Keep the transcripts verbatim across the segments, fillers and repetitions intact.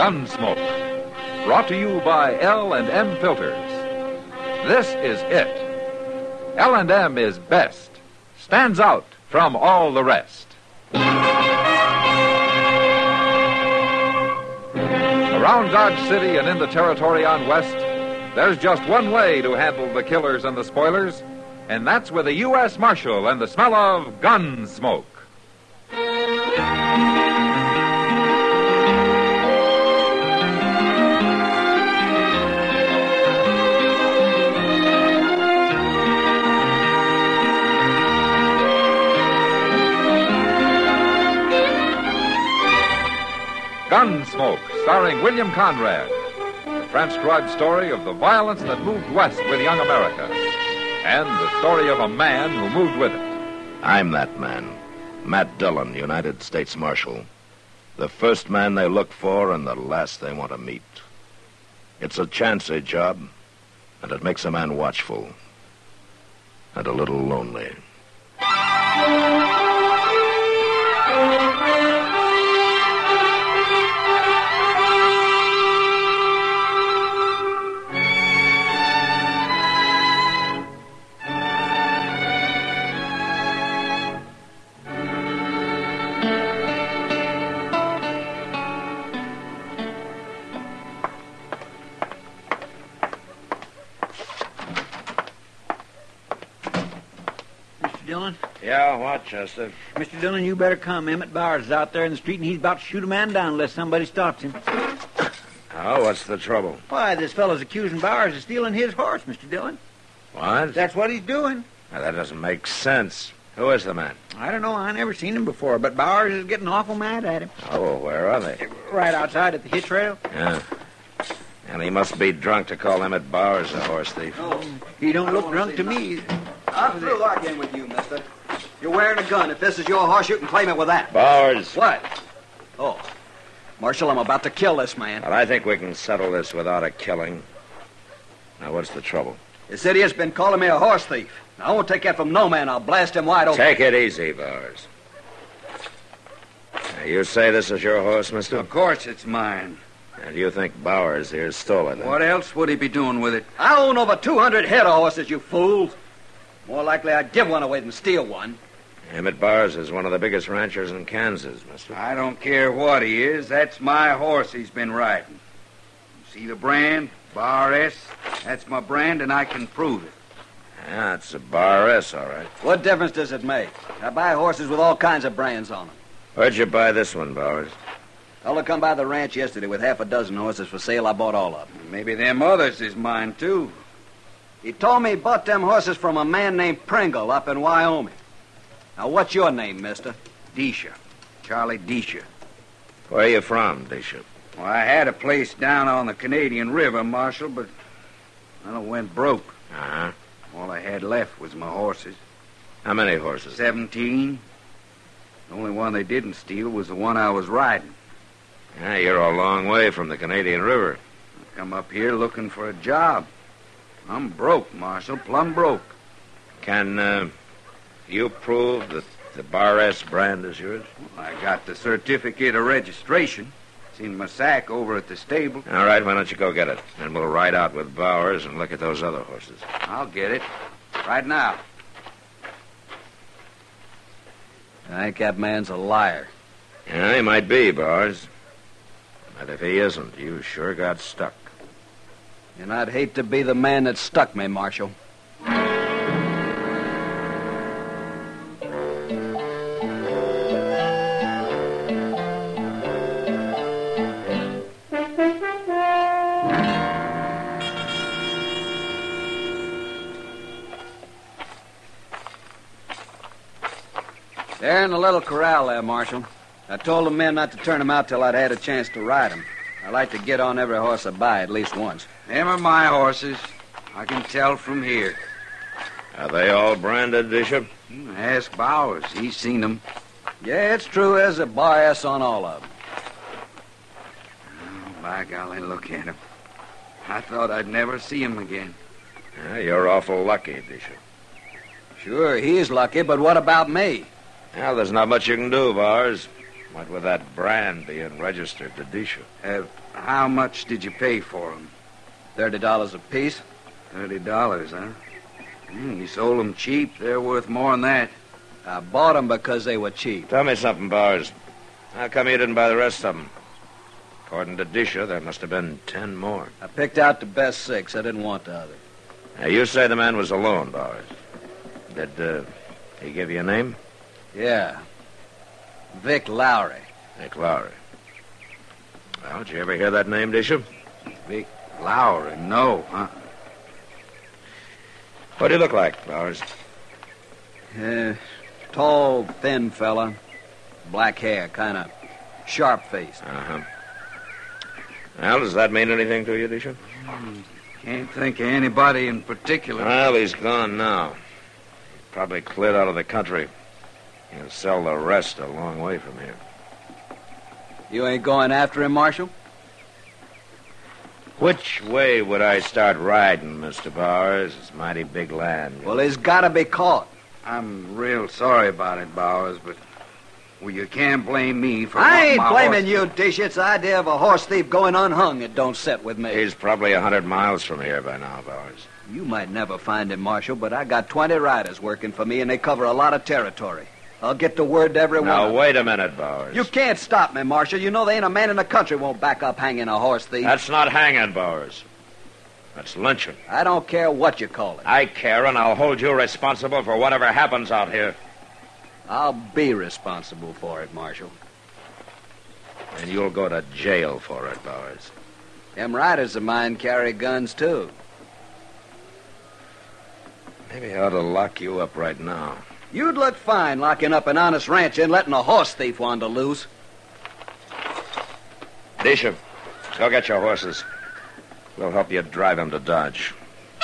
Gunsmoke. Brought to you by L and M Filters. This is it. L and M is best. Stands out from all the rest. Around Dodge City and in the territory on West, there's just one way to handle the killers and the spoilers, and that's with a U S Marshal and the smell of Gunsmoke. Gunsmoke, starring William Conrad. The transcribed story of the violence that moved west with young America. And the story of a man who moved with it. I'm that man. Matt Dillon, United States Marshal. The first man they look for and the last they want to meet. It's a chancy job, and it makes a man watchful. And a little lonely. Dillon? Yeah, what, Chester? Mister Dillon, you better come. Emmett Bowers is out there in the street, and he's about to shoot a man down unless somebody stops him. Oh, what's the trouble? Why, this fellow's accusing Bowers of stealing his horse, Mister Dillon. What? That's what he's doing. Now, that doesn't make sense. Who is the man? I don't know. I never seen him before, but Bowers is getting awful mad at him. Oh, where are they? Right outside at the hitch rail. Yeah. And he must be drunk to call Emmett Bowers a horse thief. Oh, he don't look drunk to me. I'm through arguing with you, mister. You're wearing a gun. If this is your horse, you can claim it with that. Bowers. What? Oh. Marshal, I'm about to kill this man. Well, I think we can settle this without a killing. Now, what's the trouble? The city has been calling me a horse thief. Now, I won't take that from no man. I'll blast him wide open. Take it easy, Bowers. Now, you say this is your horse, mister? Of course it's mine. And you think Bowers here stole it? Huh? What else would he be doing with it? I own over two hundred head of horses, you fools. More likely I'd give one away than steal one. Emmett Bowers is one of the biggest ranchers in Kansas, mister. I don't care what he is. That's my horse he's been riding. See the brand? Bar S. That's my brand, and I can prove it. Yeah, it's a Bar S, all right. What difference does it make? I buy horses with all kinds of brands on them. Where'd you buy this one, Bowers? Fella come by the ranch yesterday with half a dozen horses for sale. I bought all of them. Maybe them others is mine, too. He told me he bought them horses from a man named Pringle up in Wyoming. Now, what's your name, mister? Disha. Charlie Disha. Where are you from, Disha? Well, I had a place down on the Canadian River, Marshal, but well, it went broke. Uh-huh. All I had left was my horses. How many horses? Seventeen. The only one they didn't steal was the one I was riding. Yeah, you're a long way from the Canadian River. I come up here looking for a job. I'm broke, Marshal, plumb broke. Can uh, you prove that the Bar S brand is yours? Well, I got the certificate of registration. It's in my sack over at the stable. All right, why don't you go get it? And we'll ride out with Bowers and look at those other horses. I'll get it. Right now. I think that man's a liar. Yeah, he might be, Bowers. But if he isn't, you sure got stuck. And I'd hate to be the man that stuck me, Marshal. They're in the little corral there, Marshal. I told the men not to turn them out till I'd had a chance to ride them. I like to get on every horse I buy at least once. Them are my horses. I can tell from here. Are they all branded, Bishop? Ask Bowers. He's seen them. Yeah, it's true. There's a Bar S on all of them. Oh, by golly, look at him. I thought I'd never see him again. Yeah, you're awful lucky, Bishop. Sure, he's lucky, but what about me? Well, there's not much you can do, Bowers. What with that brand being registered to Disha? Uh, how much did you pay for them? Thirty dollars apiece. Thirty dollars, huh? Mm, you sold them cheap. They're worth more than that. I bought them because they were cheap. Tell me something, Bowers. How come you didn't buy the rest of them? According to Disha, there must have been ten more. I picked out the best six. I didn't want the other. Now, you say the man was alone, Bowers. Did uh, he give you a name? Yeah. Vic Lowry. Nick Lowry. Well, did you ever hear that name, Disha? Vic Lowry? No, huh? What do you look like, Bowers? Uh, tall, thin fella. Black hair, kind of sharp-faced. Uh-huh. Well, does that mean anything to you, Disha? Can't think of anybody in particular. Well, he's gone now. He's probably cleared out of the country. He'll sell the rest a long way from here. You ain't going after him, Marshal? Which way would I start riding, Mister Bowers? It's mighty big land. Well, he's got to be caught. I'm real sorry about it, Bowers, but well, you can't blame me for I wanting ain't my blaming horse. you, Dish. It's the idea of a horse thief going unhung. It don't sit with me. He's probably a hundred miles from here by now, Bowers. You might never find him, Marshal, but I got twenty riders working for me, and they cover a lot of territory. I'll get the word to everyone. Now, wait a minute, Bowers. You can't stop me, Marshal. You know there ain't a man in the country won't back up hanging a horse thief. That's not hanging, Bowers. That's lynching. I don't care what you call it. I care, and I'll hold you responsible for whatever happens out here. I'll be responsible for it, Marshal. And you'll go to jail for it, Bowers. Them riders of mine carry guns, too. Maybe I ought to lock you up right now. You'd look fine locking up an honest rancher and letting a horse thief wander loose. Disha, go get your horses. We'll help you drive them to Dodge.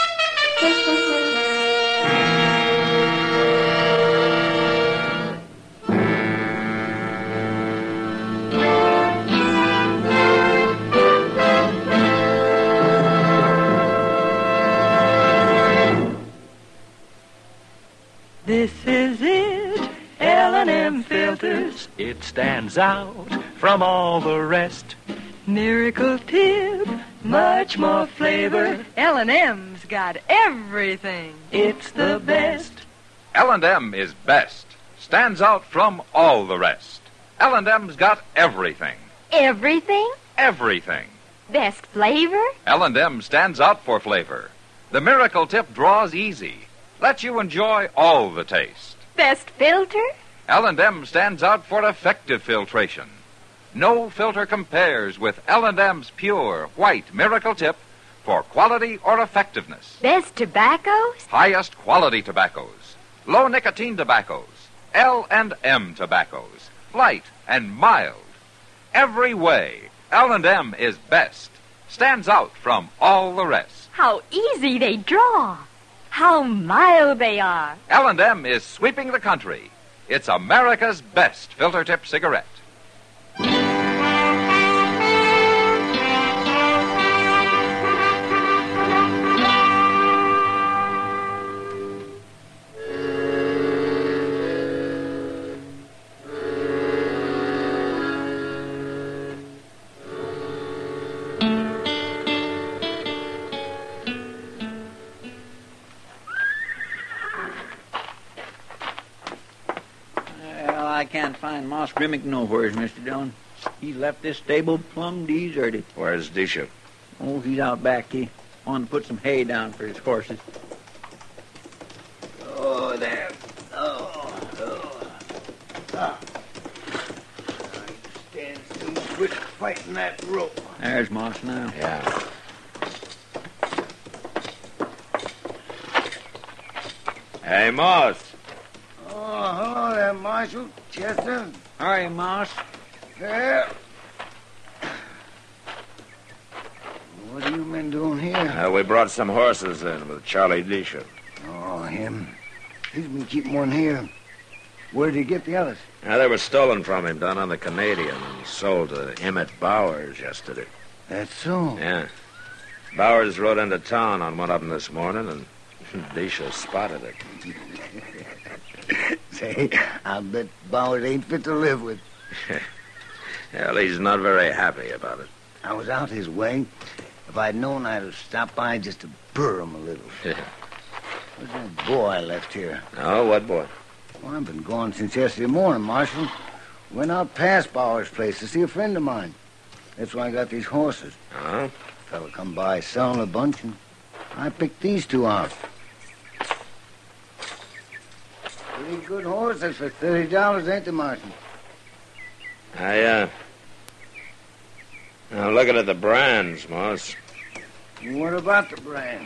This is it, L and M Filters. It stands out from all the rest. Miracle tip, much more flavor. L and M's got everything. It's the best. L and M is best. Stands out from all the rest. L and M's got everything. Everything? Everything. Best flavor? L and M stands out for flavor. The Miracle Tip draws easy. Lets you enjoy all the taste. Best filter? L and M stands out for effective filtration. No filter compares with L and M's pure, white Miracle Tip for quality or effectiveness. Best tobaccos? Highest quality tobaccos. Low nicotine tobaccos. L and M tobaccos. Light and mild. Every way, L and M is best. Stands out from all the rest. How easy they draw. How mild they are. L and M is sweeping the country. It's America's best filter tip cigarette. Well, I can't find Moss Grimmick nowheres, Mister Dillon. He's left this stable plumb deserted. Where's Disha? Oh, he's out back. He wanted to put some hay down for his horses. Oh, there. Oh, oh. Ah. I stand too quick fighting that rope. There's Moss now. Yeah. Hey, Moss. Oh, hello there, Marshal. Chester. All right, Moss. There. What have you been doing here? Uh, we brought some horses in with Charlie Disha. Oh, him. He's been keeping one here. Where did he get the others? Now, they were stolen from him down on the Canadian and sold to Emmett Bowers yesterday. That's so. Yeah. Bowers rode into town on one of them this morning, and Disha spotted it. Say, I bet Bowers ain't fit to live with. Hell, he's not very happy about it. I was out his way. If I'd known, I'd have stopped by just to burr him a little. Where's that boy I left here? Oh, what boy? Well, I've been gone since yesterday morning, Marshal. Went out past Bauer's place to see a friend of mine. That's why I got these horses. Oh? Fella come by selling a bunch, and I picked these two out. Pretty good horses for thirty dollars, ain't they, Marshal? I, uh... Now, looking at the brands, Moss. What about the brand?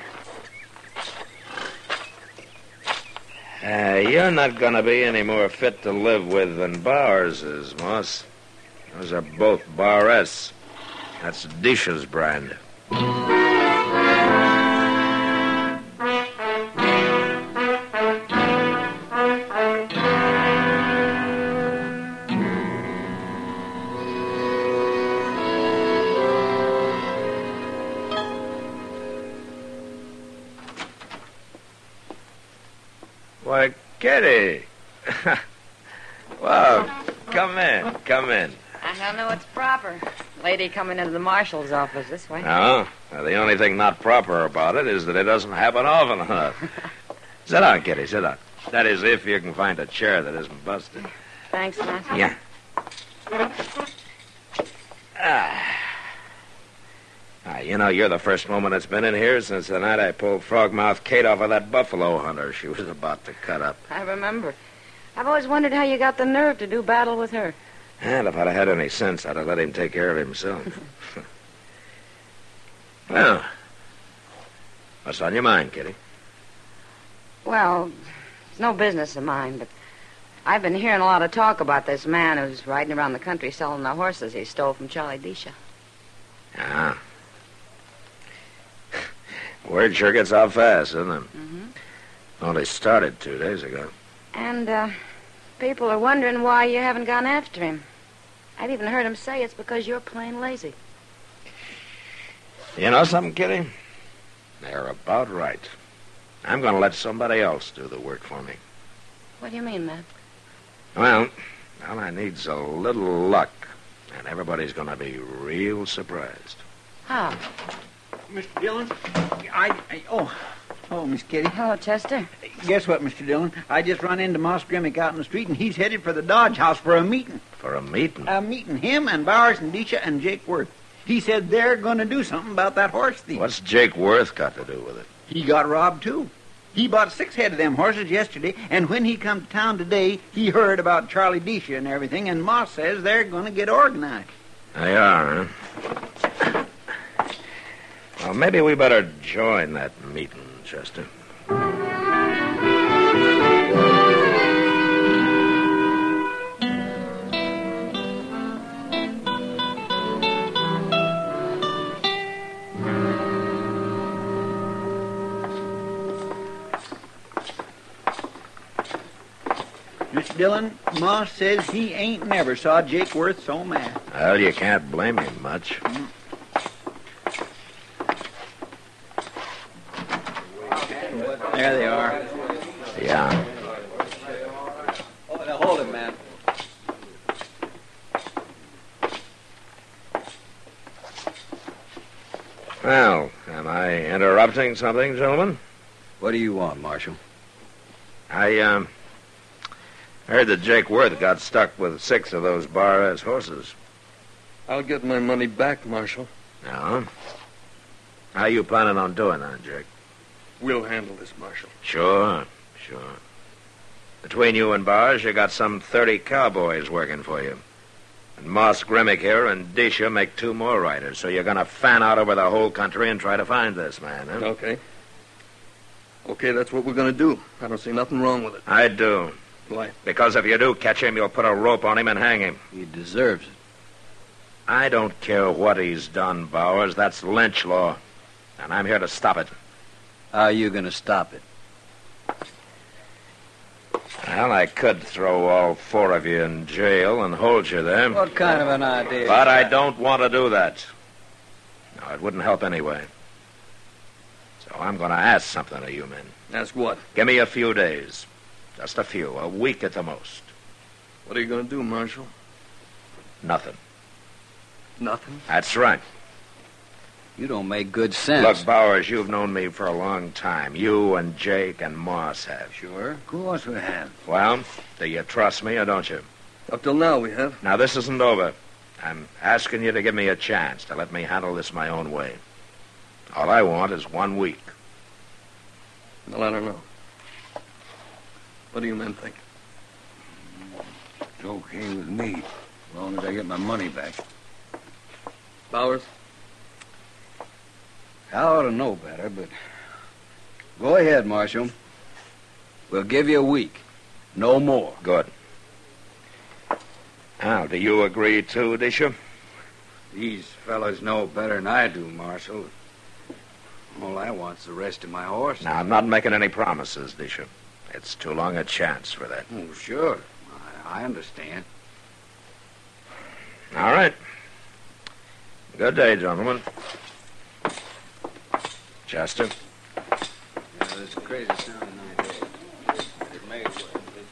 Uh, you're not going to be any more fit to live with than Bowers is, Moss. Those are both Bar-S. That's Disha's brand. Why, Kitty. Well, come in, come in. I don't know what's proper. Lady coming into the marshal's office this way. No, well, the only thing not proper about it is that it doesn't happen often enough. Sit down, Kitty, sit down. That is, if you can find a chair that isn't busted. Thanks, Matt. Yeah. Ah. Ah, you know, you're the first woman that's been in here since the night I pulled Frogmouth Kate off of that buffalo hunter she was about to cut up. I remember. I've always wondered how you got the nerve to do battle with her. And if I'd have had any sense, I'd have let him take care of himself. Well, what's on your mind, Kitty? Well, it's no business of mine, but I've been hearing a lot of talk about this man who's riding around the country selling the horses he stole from Charlie Disha. Ah. Word sure gets out fast, doesn't it? Mm-hmm. Only started two days ago. And, uh, people are wondering why you haven't gone after him. I've even heard him say it's because you're plain lazy. You know something, Kitty? They're about right. I'm going to let somebody else do the work for me. What do you mean, Matt? Well, all I need's a little luck, and everybody's going to be real surprised. How? Mister Dillon, I, I... Oh, oh, Miss Kitty. Hello, Chester. Guess what, Mister Dillon? I just run into Moss Grimmick out in the street, and he's headed for the Dodge House for a meeting. For a meeting? A meeting. Him and Bowers and Disha and Jake Worth. He said they're going to do something about that horse thief. What's Jake Worth got to do with it? He got robbed, too. He bought six head of them horses yesterday, and when he come to town today, he heard about Charlie Disha and everything, and Moss says they're going to get organized. They are, huh? Well, maybe we better join that meeting, Chester. Mister Dillon, Moss says he ain't never saw Jake Worth so mad. Well, you can't blame him much. Mm. There they are. Yeah. Oh, now hold it, man. Well, am I interrupting something, gentlemen? What do you want, Marshal? I, um, heard that Jake Worth got stuck with six of those Bar-S horses. I'll get my money back, Marshal. No? How you planning on doing that, Jake? We'll handle this, Marshal. Sure, sure. Between you and Bars, you got some thirty cowboys working for you. And Moss Grimmick here and Disha make two more riders, so you're going to fan out over the whole country and try to find this man, huh? Okay. Okay, that's what we're going to do. I don't see nothing wrong with it. I do. Why? Because if you do catch him, you'll put a rope on him and hang him. He deserves it. I don't care what he's done, Bowers. That's lynch law. And I'm here to stop it. How are you going to stop it? Well, I could throw all four of you in jail and hold you there. What kind of an idea? But I don't want to do that. No, it wouldn't help anyway. So I'm going to ask something of you men. Ask what? Give me a few days. Just a few. A week at the most. What are you going to do, Marshal? Nothing. Nothing? That's right. You don't make good sense. Look, Bowers, you've known me for a long time. You and Jake and Moss have. Sure. Of course we have. Well, do you trust me or don't you? Up till now, we have. Now, this isn't over. I'm asking you to give me a chance to let me handle this my own way. All I want is one week. Well, I don't know. What do you men think? It's okay with me, as long as I get my money back. Bowers? I ought to know better, but go ahead, Marshal. We'll give you a week. No more. Good. Now, do you agree, too, Disha? These fellas know better than I do, Marshal. All I want's the rest of my horse. Now, I'm not making any promises, Disha. It's too long a chance for that. Oh, sure. I, I understand. All right. Good day, gentlemen. Chester. Yeah, this crazy sounding idea. It may work.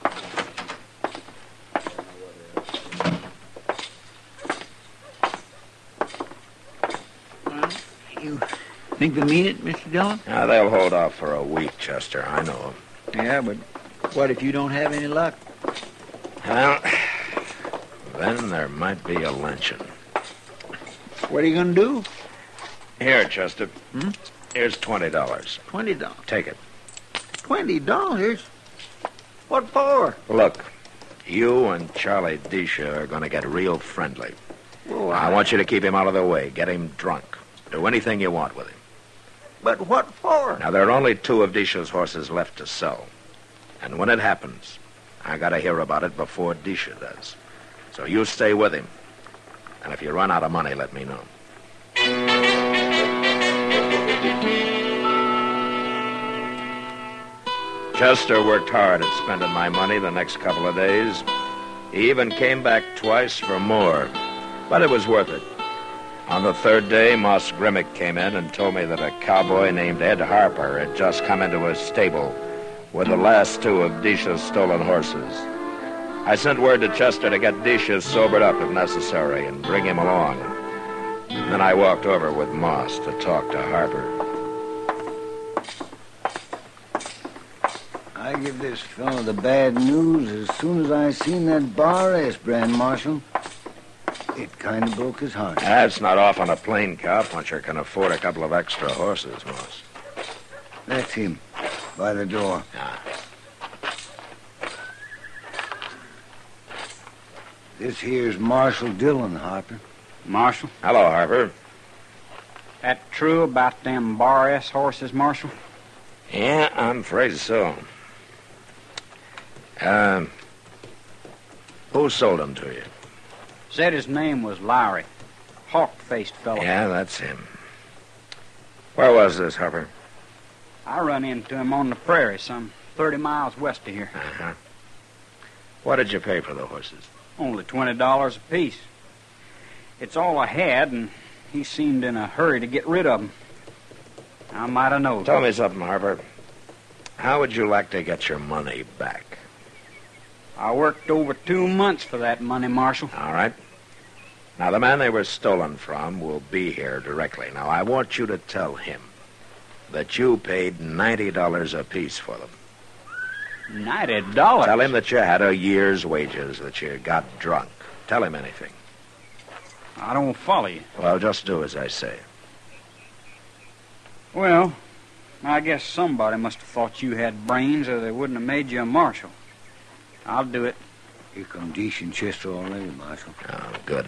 Well, you think they mean it, Mister Dillon? Now, they'll hold off for a week, Chester. I know. Yeah, but what if you don't have any luck? Well, then there might be a lynching. What are you going to do? Here, Chester. Hmm? Here's twenty dollars. Twenty dollars. Take it. Twenty dollars? What for? Look, you and Charlie Disha are going to get real friendly. Oh, I want you to keep him out of the way. Get him drunk. Do anything you want with him. But what for? Now, there are only two of Disha's horses left to sell. And when it happens, I got to hear about it before Disha does. So you stay with him. And if you run out of money, let me know. Chester worked hard at spending my money the next couple of days. He even came back twice for more. But it was worth it. On the third day, Moss Grimmick came in and told me that a cowboy named Ed Harper had just come into his stable with the last two of Disha's stolen horses. I sent word to Chester to get Disha sobered up if necessary and bring him along. Then I walked over with Moss to talk to Harper. I give this fellow the bad news as soon as I seen that Bar S brand, Marshal. It kind of broke his heart. That's not often a plain cowpuncher can afford a couple of extra horses, Moss. That's him, by the door. Ah. This here's Marshal Dillon, Harper. Marshal? Hello, Harper. That true about them Bar S horses, Marshal? Yeah, I'm afraid so. Um, who sold them to you? Said his name was Lowry. Hawk-faced fellow. Yeah, that's him. Where was this, Harper? I run into him on the prairie, some thirty miles west of here. Uh-huh. What did you pay for the horses? Only twenty dollars apiece. It's all I had, and he seemed in a hurry to get rid of them. I might have known. Tell me something, Harper. How would you like to get your money back? I worked over two months for that money, Marshal. All right. Now, the man they were stolen from will be here directly. Now, I want you to tell him that you paid ninety dollars apiece for them. Ninety dollars? Tell him that you had a year's wages, that you got drunk. Tell him anything. I don't follow you. Well, just do as I say. Well, I guess somebody must have thought you had brains or they wouldn't have made you a marshal. I'll do it. Here come Deesh and Chester already, Marshal. Oh, good.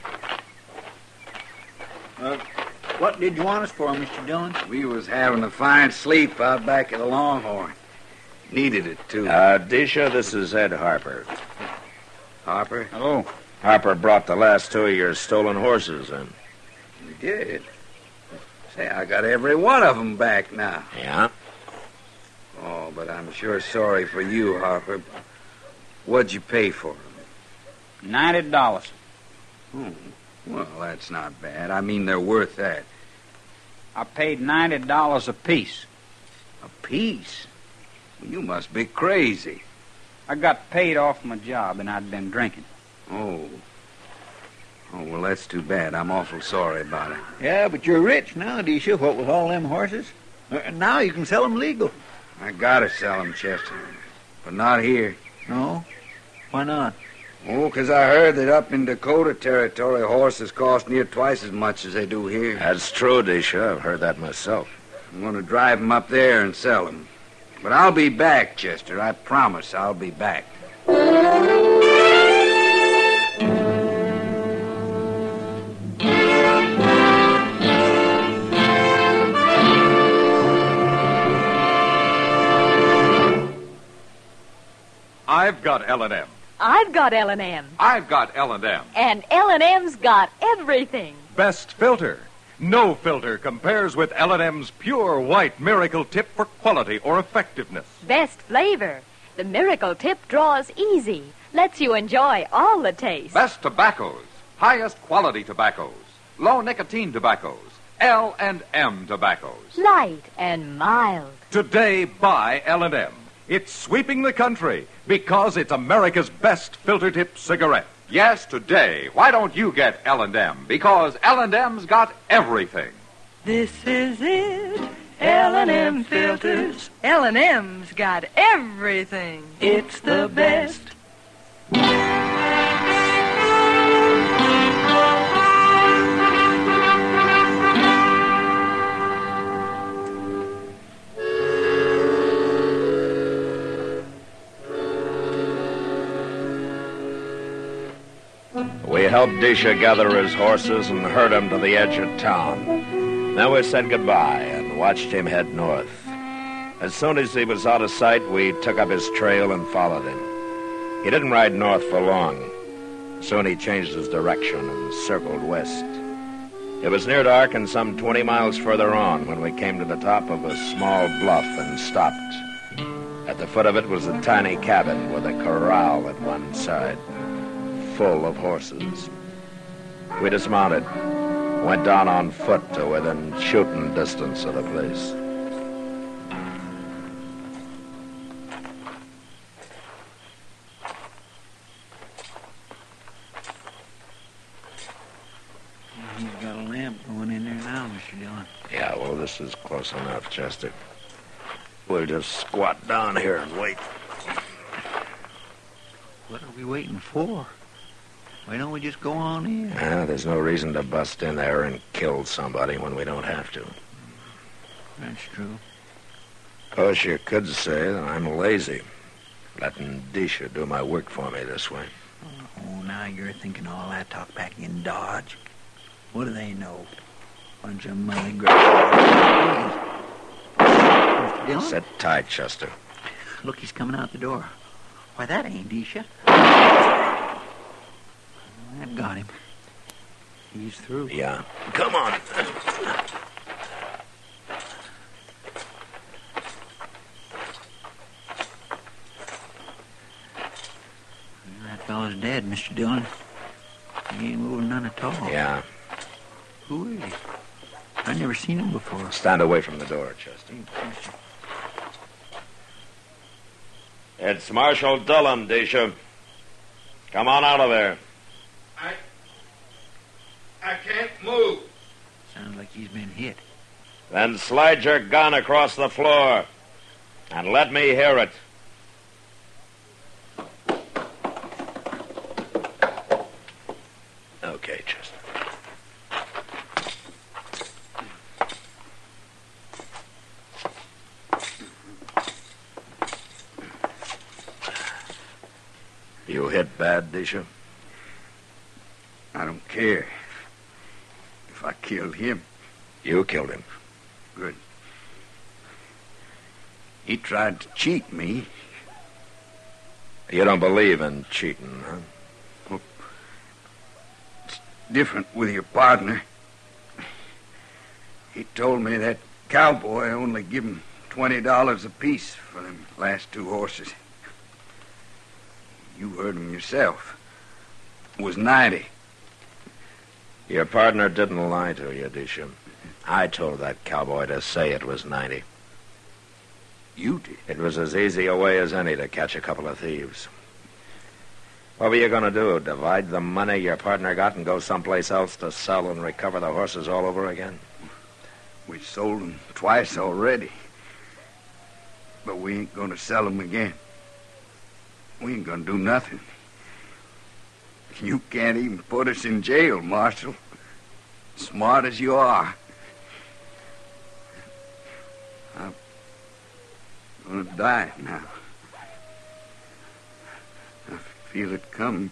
Uh, what did you want us for, Mister Dillon? We was having a fine sleep out back at the Longhorn. Needed it, too. Uh, Disha, this is Ed Harper. Harper? Hello. Harper brought the last two of your stolen horses in. We did. Say, I got every one of them back now. Yeah? Oh, but I'm sure sorry for you, Harper. What'd you pay for them? Ninety dollars. Hmm. Well, that's not bad. I mean, they're worth that. I paid ninety dollars apiece. A piece? Well, you must be crazy. I got paid off my job, and I'd been drinking. Oh. Oh, well, that's too bad. I'm awful sorry about it. Yeah, but you're rich now, Disha, what with all them horses. Uh, now you can sell them legal. I gotta sell 'em, Chester. But not here. No? Why not? Oh, 'cause I heard that up in Dakota Territory, horses cost near twice as much as they do here. That's true, Disha. I've heard that myself. I'm going to drive 'em up there and sell 'em. But I'll be back, Chester. I promise I'll be back. I've got L and M. I've got L and M. I've got L and M. And L and M's got everything. Best filter. No filter compares with L and M's pure white Miracle Tip for quality or effectiveness. Best flavor. The Miracle Tip draws easy. Lets you enjoy all the taste. Best tobaccos. Highest quality tobaccos. Low nicotine tobaccos. L and M tobaccos. Light and mild. Today, buy L and M. It's sweeping the country because it's America's best filter tip cigarette. Yes, today. Why don't you get L and M? Because L and M's got everything. This is it. L and M filters. L and M's got everything. It's the best. We helped Disha gather his horses and herd him to the edge of town. Then we said goodbye and watched him head north. As soon as he was out of sight, we took up his trail and followed him. He didn't ride north for long. Soon he changed his direction and circled west. It was near dark and some twenty miles further on when we came to the top of a small bluff and stopped. At the foot of it was a tiny cabin with a corral at one side, full of horses. We dismounted, went down on foot to within shooting distance of the place. He's got a lamp going in there now, Mister Dillon. Yeah, well, this is close enough, Chester. We'll just squat down here and wait. What are we waiting for? Why don't we just go on in? Yeah, there's no reason to bust in there and kill somebody when we don't have to. That's true. Of course, you could say that I'm lazy, letting Disha do my work for me this way. Oh, now you're thinking all that talk back in Dodge. What do they know? Bunch of money grabbers. Mister Dillon? Sit tight, Chester. Look, he's coming out the door. Why, that ain't Disha. That got him. He's through. Yeah. Come on. That fellow's dead, Mister Dillon. He ain't moving none at all. Yeah. Who is he? I never seen him before. Stand away from the door, Chester. It's Marshal Dillon, Disha. Come on out of there. I... I can't move. Sounds like he's been hit. Then slide your gun across the floor and let me hear it. Okay, Chester. You hit bad, Disha? I don't care. If I killed him. You killed him. Good. He tried to cheat me. You don't believe in cheating, huh? Well, it's different with your partner. He told me that cowboy only give him twenty dollars apiece for them last two horses. You heard him yourself. It was ninety. Your partner didn't lie to you, Disha. I told that cowboy to say it was ninety. You did? It was as easy a way as any to catch a couple of thieves. What were you going to do? Divide the money your partner got and go someplace else to sell and recover the horses all over again? We sold them twice already. But we ain't going to sell them again. We ain't going to do nothing. You can't even put us in jail, Marshal. Smart as you are. I'm going to die now. I feel it coming.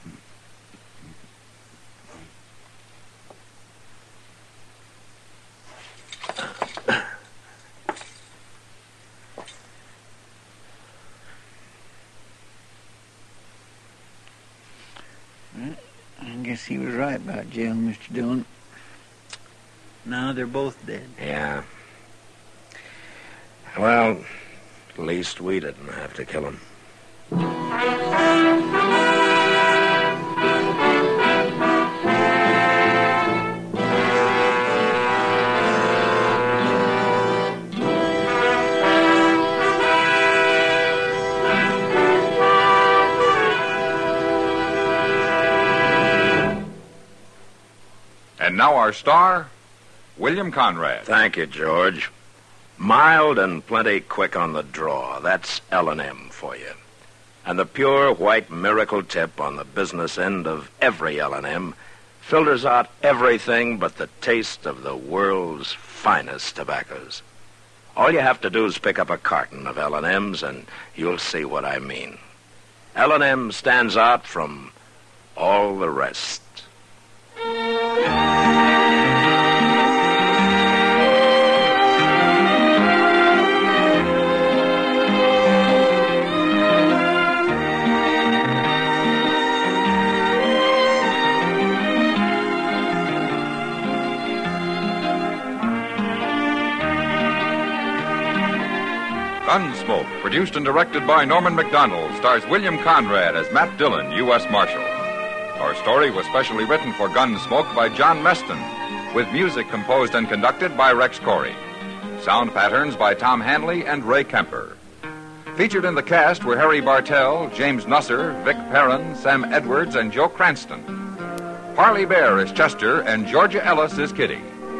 I guess he was right about jail, Mister Dillon. Now they're both dead. Yeah. Well, at least we didn't have to kill him. And now our star, William Conrad. Thank you, George. Mild and plenty quick on the draw. That's L and M for you. And the pure white miracle tip on the business end of every L and M filters out everything but the taste of the world's finest tobaccos. All you have to do is pick up a carton of L and M's and you'll see what I mean. L and M stands out from all the rest. Gunsmoke, produced and directed by Norman Macdonald, stars William Conrad as Matt Dillon, U S Marshal. Our story was specially written for Gunsmoke by John Meston, with music composed and conducted by Rex Corey. Sound patterns by Tom Hanley and Ray Kemper. Featured in the cast were Harry Bartell, James Nusser, Vic Perrin, Sam Edwards, and Joe Cranston. Parley Bear is Chester, and Georgia Ellis is Kitty.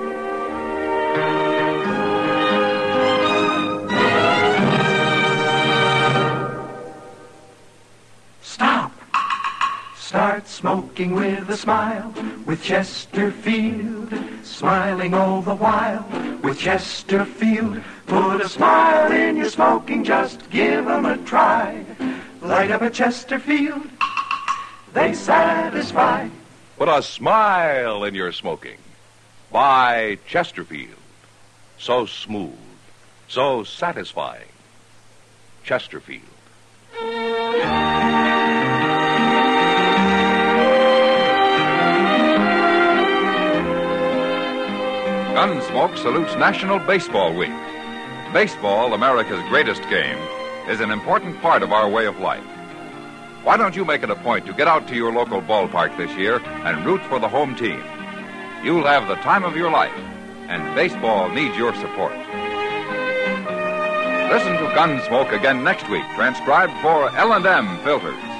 Start smoking with a smile with Chesterfield, smiling all the while with Chesterfield. Put a smile in your smoking, just give 'em a try. Light up a Chesterfield, they satisfy. Put a smile in your smoking. Buy Chesterfield. So smooth, so satisfying. Chesterfield. Gunsmoke salutes National Baseball Week. Baseball, America's greatest game, is an important part of our way of life. Why don't you make it a point to get out to your local ballpark this year and root for the home team? You'll have the time of your life, and baseball needs your support. Listen to Gunsmoke again next week, transcribed for L and M Filters.